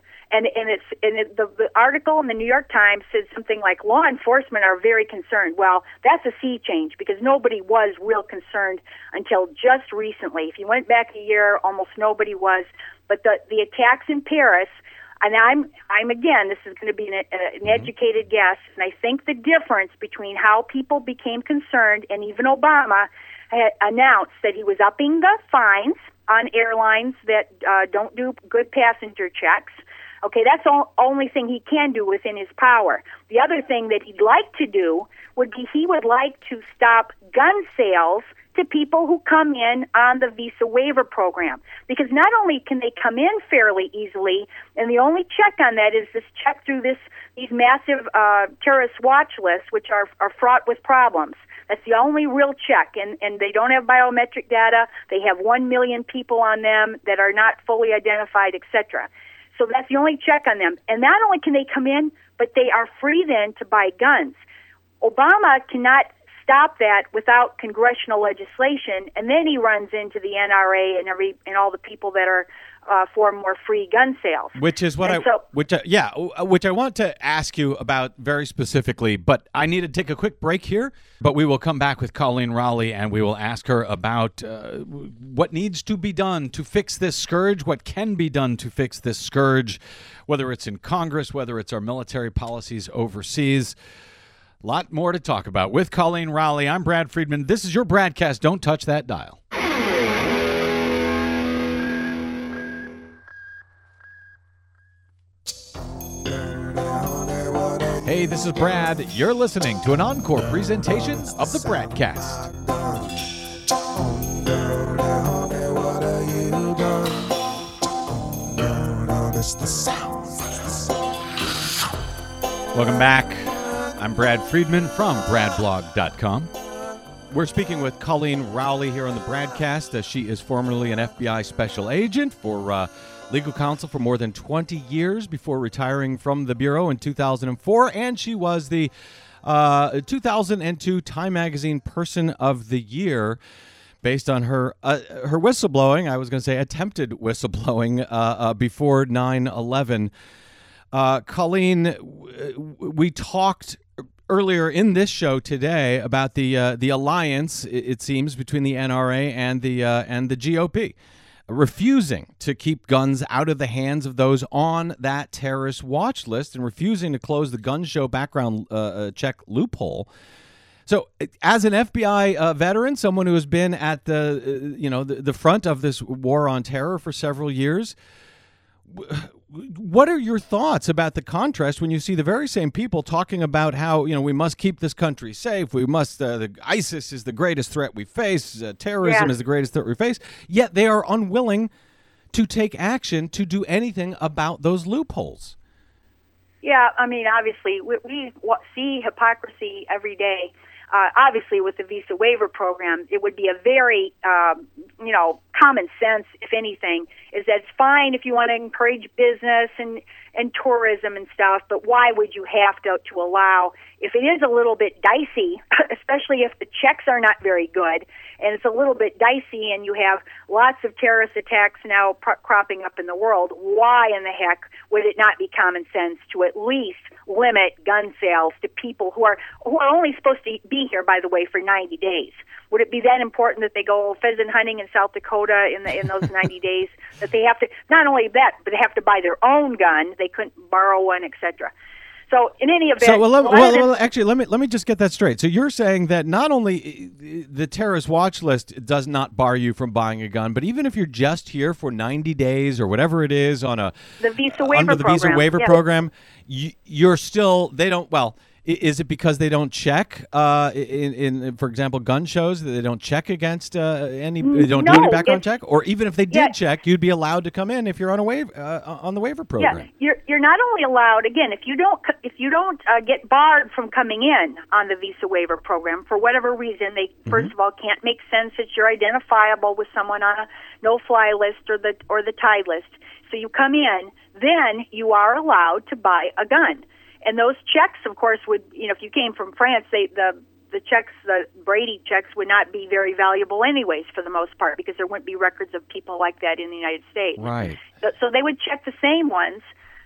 The article in the New York Times said something like law enforcement are very concerned. Well, that's a sea change because nobody was real concerned until just recently. If you went back a year, almost nobody was. But the attacks in Paris, and I'm again, this is going to be an educated guess, and I think the difference between how people became concerned and even Obama had announced that he was upping the fines on airlines that don't do good passenger checks. Okay, that's the only thing he can do within his power. The other thing that he'd like to do would be he would like to stop gun sales to people who come in on the visa waiver program. Because not only can they come in fairly easily, and the only check on that is this check through these massive terrorist watch lists, which are fraught with problems. That's the only real check, and they don't have biometric data. They have 1 million people on them that are not fully identified, etc. So that's the only check on them. And not only can they come in, but they are free then to buy guns. Obama cannot stop that without congressional legislation, and then he runs into the NRA and all the people that are for more free gun sales. Which is what which I want to ask you about very specifically, but I need to take a quick break here. But we will come back with Colleen Rowley, and we will ask her about what needs to be done to fix this scourge, what can be done to fix this scourge, whether it's in Congress, whether it's our military policies overseas. A lot more to talk about with Colleen Rowley. I'm Brad Friedman. This is your BradCast. Don't touch that dial. Hey, this is Brad. You're listening to an encore presentation of the BradCast. Welcome back. I'm Brad Friedman from bradblog.com. We're speaking with Colleen Rowley here on the BradCast. She is formerly an FBI special agent for legal counsel for more than 20 years before retiring from the Bureau in 2004, and she was the 2002 Time Magazine Person of the Year based on her whistleblowing. I was going to say attempted whistleblowing before 9/11. Colleen, we talked earlier in this show today about the alliance, it seems, between the NRA and the GOP, refusing to keep guns out of the hands of those on that terrorist watch list and refusing to close the gun show background check loophole. So, as an FBI veteran, someone who has been at the front of this war on terror for several years, what are your thoughts about the contrast when you see the very same people talking about how, we must keep this country safe, we must, ISIS is the greatest threat we face, terrorism is the greatest threat we face, yet they are unwilling to take action to do anything about those loopholes? Yeah, I mean, obviously, we see hypocrisy every day. Obviously, with the visa waiver program, it would be a very, common sense, if anything, is that it's fine if you want to encourage business and tourism and stuff, but why would you have to allow, if it is a little bit dicey, especially if the checks are not very good, and it's a little bit dicey and you have lots of terrorist attacks now cropping up in the world, why in the heck would it not be common sense to at least limit gun sales to people who are only supposed to be here, by the way, for 90 days? Would it be that important that they go pheasant hunting in South Dakota in those 90 days? That they have to, not only that, but they have to buy their own gun. They couldn't borrow one, etc. So in any event, actually, let me just get that straight. So you're saying that not only the terrorist watch list does not bar you from buying a gun, but even if you're just here for 90 days or whatever it is on the visa waiver under the program. visa waiver program, you're still, they don't, well, is it because they don't check in for example, gun shows, that they don't check against they don't do any background check? Or even if they did check, you'd be allowed to come in if you're on a on the waiver program? Yeah, you're not only allowed, again, if you don't get barred from coming in on the visa waiver program for whatever reason, they first of all can't make sense that you're identifiable with someone on a no-fly list or the tie list. So you come in, then you are allowed to buy a gun. And those checks, of course, would, if you came from France, the checks, the Brady checks, would not be very valuable anyways for the most part, because there wouldn't be records of people like that in the United States. Right. So they would check the same ones,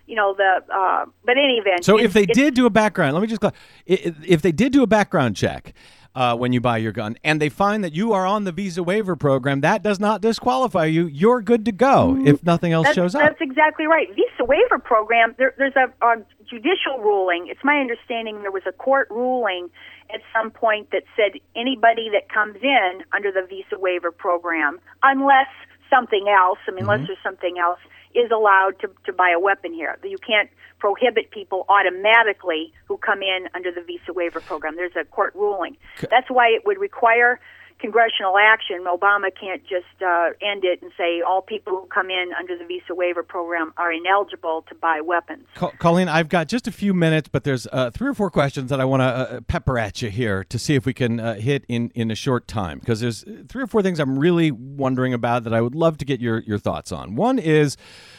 but in any event. So if they did do a background, let me just if they did do a background check when you buy your gun, and they find that you are on the visa waiver program, that does not disqualify you. You're good to go if nothing else shows up. That's exactly right. Visa waiver program, there's a judicial ruling. It's my understanding there was a court ruling at some point that said anybody that comes in under the visa waiver program, unless something else, unless there's something else, is allowed to buy a weapon here. You can't prohibit people automatically who come in under the visa waiver program. There's a court ruling. That's why it would require congressional action. Obama can't just end it and say all people who come in under the visa waiver program are ineligible to buy weapons. Colleen, I've got just a few minutes, but there's 3 or 4 questions that I want to pepper at you here to see if we can hit in a short time, because there's 3 or 4 things I'm really wondering about that I would love to get your thoughts on. One is,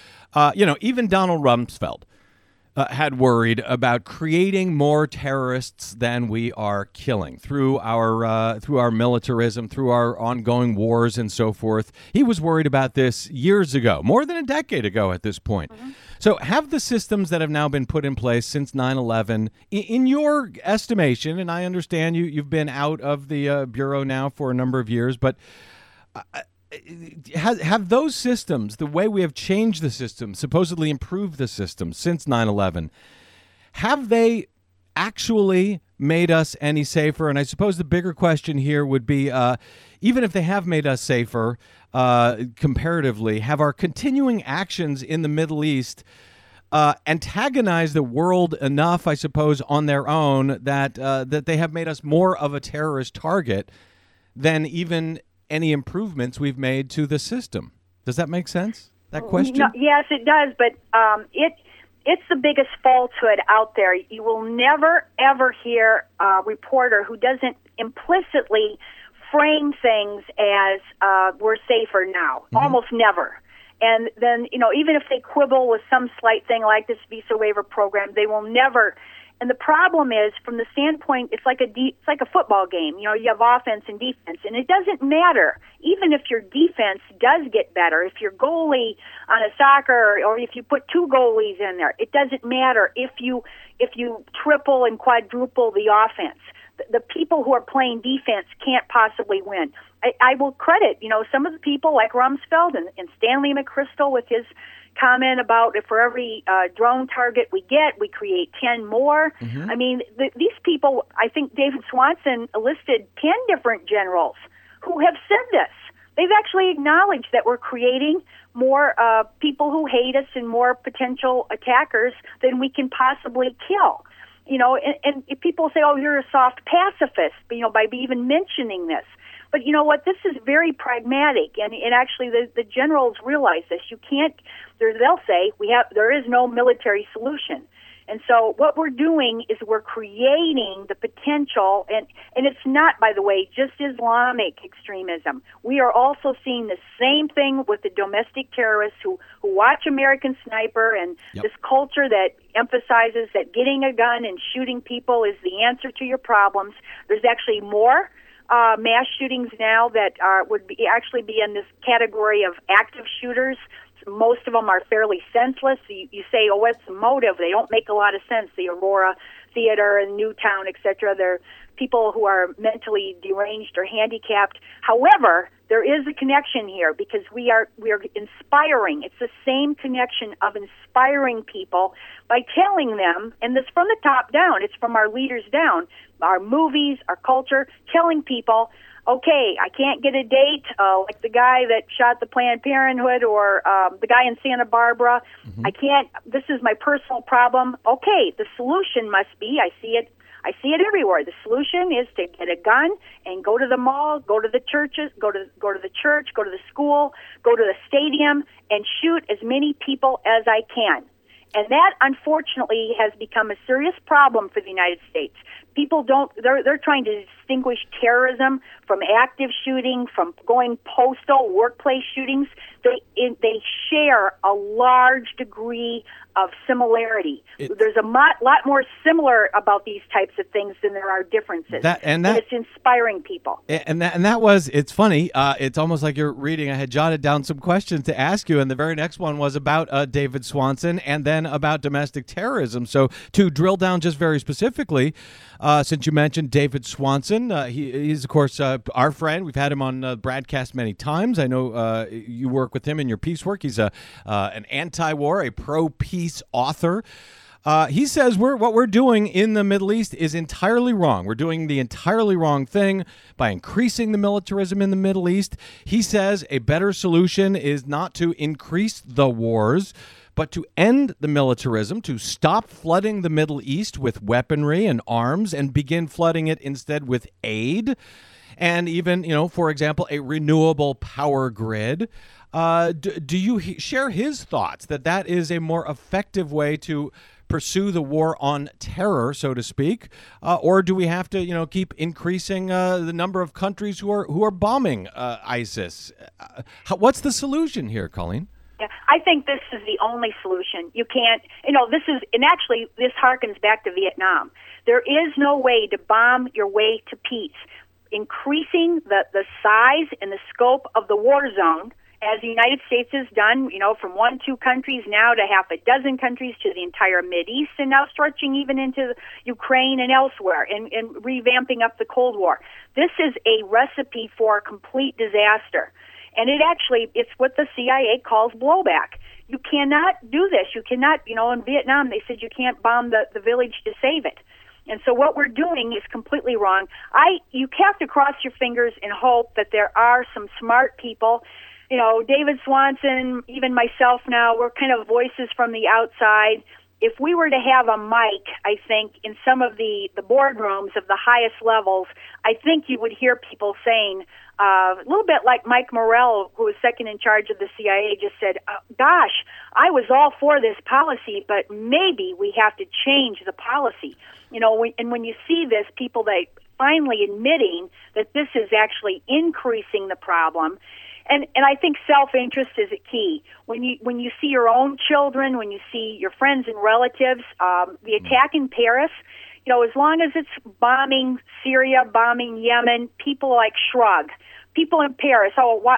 even Donald Rumsfeld had worried about creating more terrorists than we are killing through our militarism, through our ongoing wars and so forth. He was worried about this years ago, more than a decade ago at this point. So have the systems that have now been put in place since 9/11, in your estimation, and I understand you've been out of the Bureau now for a number of years, but have those systems, the way we have changed the system, supposedly improved the system since 9/11, have they actually made us any safer? And I suppose the bigger question here would be, even if they have made us safer comparatively, have our continuing actions in the Middle East antagonized the world enough, I suppose, on their own that they have made us more of a terrorist target than even any improvements we've made to the system? Does that make sense, that question? No, yes, it does, but it's the biggest falsehood out there. You will never, ever hear a reporter who doesn't implicitly frame things as we're safer now. Almost never. And then, even if they quibble with some slight thing like this visa waiver program, they will never. And the problem is, from the standpoint, it's like a football game. You have offense and defense, and it doesn't matter. Even if your defense does get better, if your goalie on a soccer, or if you put 2 goalies in there, it doesn't matter if you triple and quadruple the offense. The people who are playing defense can't possibly win. I will credit, some of the people like Rumsfeld and Stanley McChrystal with his comment about if for every drone target we get, we create 10 more. I mean, these people, I think David Swanson listed 10 different generals who have said this. they've actually acknowledged that we're creating more people who hate us and more potential attackers than we can possibly kill. You know, and people say, oh, you're a soft pacifist, you know, by even mentioning this. But you know what? This is very pragmatic, and actually the generals realize this. You can't. They'll say there is no military solution, and so what we're doing is we're creating the potential, and it's not, by the way, just Islamic extremism. We are also seeing the same thing with the domestic terrorists who watch American Sniper and this culture that emphasizes that getting a gun and shooting people is the answer to your problems. There's actually more mass shootings now that would actually be in this category of active shooters. Most of them are fairly senseless. You say, oh, what's the motive? They don't make a lot of sense. The Aurora Theater and Newtown, etc. They're people who are mentally deranged or handicapped. However, there is a connection here because we are inspiring. It's the same connection of inspiring people by telling them, and this from the top down. It's from our leaders down. Our movies, our culture, telling people, okay, I can't get a date, like the guy that shot the Planned Parenthood or the guy in Santa Barbara. I can't, this is my personal problem. Okay, the solution must be, I see it everywhere. The solution is to get a gun and go to the mall, go to the churches, go to the church, go to the school, go to the stadium, and shoot as many people as I can. And that, unfortunately, has become a serious problem for the United States. People they're trying to distinguish terrorism from active shooting, from going postal, workplace shootings. They share a large degree of similarity. There's a lot more similar about these types of things than there are differences. And it's inspiring people. And that was, it's funny. It's almost like you're reading. I had jotted down some questions to ask you, and the very next one was about David Swanson and then about domestic terrorism. So to drill down just very specifically, since you mentioned David Swanson, he's, of course, our friend. We've had him on Bradcast many times. I know you work with him in your peace work. He's an anti-war, a pro-peace author. He says what we're doing in the Middle East is entirely wrong. We're doing the entirely wrong thing by increasing the militarism in the Middle East. He says a better solution is not to increase the wars, but to end the militarism, to stop flooding the Middle East with weaponry and arms and begin flooding it instead with aid and even, for example, a renewable power grid. Do you share his thoughts that is a more effective way to pursue the war on terror, so to speak, or do we have to, keep increasing the number of countries who are bombing ISIS? What's the solution here, Colleen? Yeah, I think this is the only solution. You can't, this harkens back to Vietnam. There is no way to bomb your way to peace. Increasing the size and the scope of the war zone, as the United States has done, from 1-2 countries now to half a dozen countries to the entire Mideast, and now stretching even into Ukraine and elsewhere, and revamping up the Cold War. This is a recipe for complete disaster. And it's what the CIA calls blowback. You cannot do this. You cannot, in Vietnam, they said you can't bomb the village to save it. And so what we're doing is completely wrong. You have to cross your fingers and hope that there are some smart people. David Swanson, even myself now, we're kind of voices from the outside. If we were to have a mic, I think, in some of the boardrooms of the highest levels, I think you would hear people saying, a little bit like Mike Morell, who was second in charge of the CIA, just said, gosh, I was all for this policy, but maybe we have to change the policy. And when you see this, people that finally admitting that this is actually increasing the problem. And I think self-interest is a key. When you see your own children, when you see your friends and relatives, the attack in Paris, as long as it's bombing Syria, bombing Yemen, people shrug. People in Paris, so what?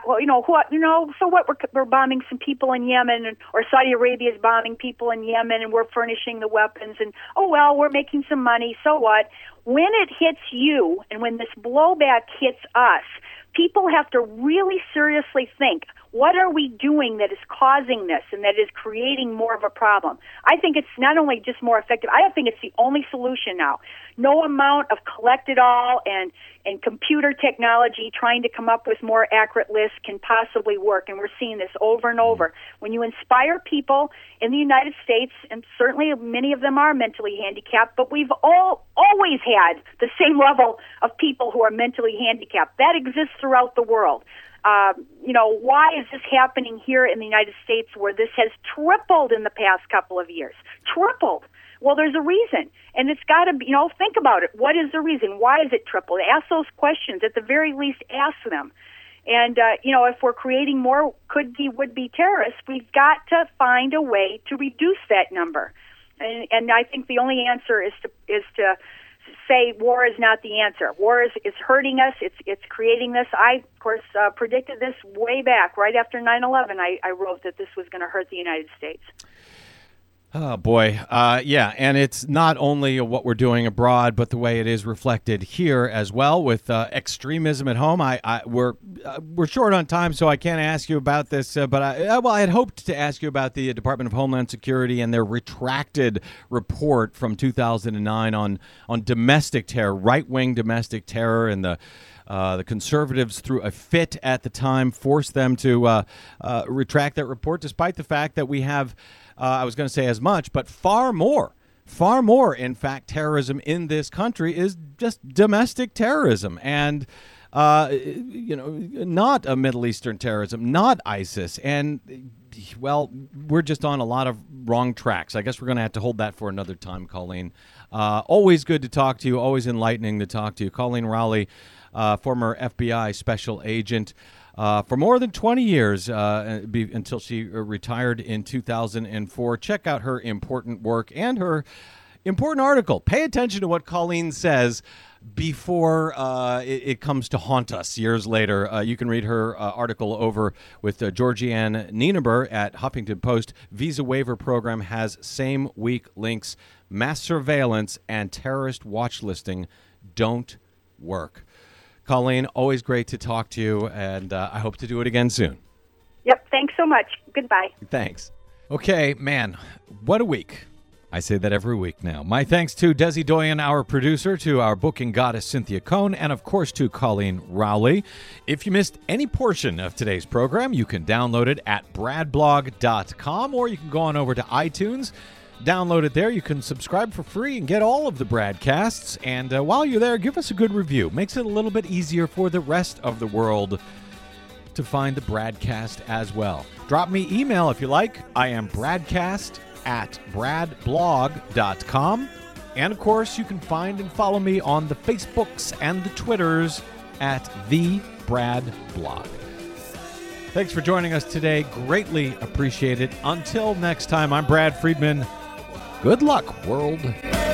We're bombing some people in Yemen, or Saudi Arabia is bombing people in Yemen, and we're furnishing the weapons, and we're making some money. So what? when it hits you and when this blowback hits us, people have to really seriously think, what are we doing that is causing this and that is creating more of a problem? I think it's not only just more effective, I don't think it's the only solution now. No amount of collect it all and computer technology trying to come up with more accurate lists can possibly work, and we're seeing this over and over. When you inspire people in the United States, and certainly many of them are mentally handicapped, but we've always had the same level of people who are mentally handicapped. That exists throughout the world. Why is this happening here in the United States where this has tripled in the past couple of years? Tripled. Well, there's a reason, and it's got to be, think about it. What is the reason? Why is it tripled? Ask those questions. At the very least, ask them. And, if we're creating more could-be, would-be terrorists, we've got to find a way to reduce that number. And I think the only answer is to say war is not the answer. War is hurting us. It's creating this. I, of course, predicted this way back, right after 9/11. I wrote that this was going to hurt the United States. Oh, boy. Yeah, and it's not only what we're doing abroad, but the way it is reflected here as well with extremism at home. We're short on time, so I can't ask you about this, but I had hoped to ask you about the Department of Homeland Security and their retracted report from 2009 on domestic terror, right-wing domestic terror, and the conservatives, through a fit at the time, forced them to retract that report, despite the fact that we have, I was going to say as much, but far more, in fact, terrorism in this country is just domestic terrorism. And, not a Middle Eastern terrorism, not ISIS. And, well, we're just on a lot of wrong tracks. I guess we're going to have to hold that for another time, Colleen. Always good to talk to you, always enlightening to talk to you. Colleen Rowley, former FBI special agent for more than 20 years until she retired in 2004. Check out her important work and her important article. Pay attention to what Colleen says before it comes to haunt us years later. You can read her article over with Georgianne Nienaber at Huffington Post. Visa waiver program has same-week links. Mass surveillance and terrorist watch listing don't work. Colleen, always great to talk to you, and I hope to do it again soon. Yep, thanks so much. Goodbye. Thanks. Okay, man, what a week. I say that every week now. My thanks to Desi Doyen, our producer, to our booking goddess, Cynthia Cohn, and, of course, to Colleen Rowley. If you missed any portion of today's program, you can download it at bradblog.com, or you can go on over to iTunes. Download it there. You can subscribe for free and get all of the Bradcasts. And while you're there, give us a good review. Makes it a little bit easier for the rest of the world to find the Bradcast as well. Drop me email if you like. I am bradcast@bradblog.com. And, of course, you can find and follow me on the Facebooks and the Twitters at The Brad Blog. Thanks for joining us today. Greatly appreciate it. Until next time, I'm Brad Friedman. Good luck, world.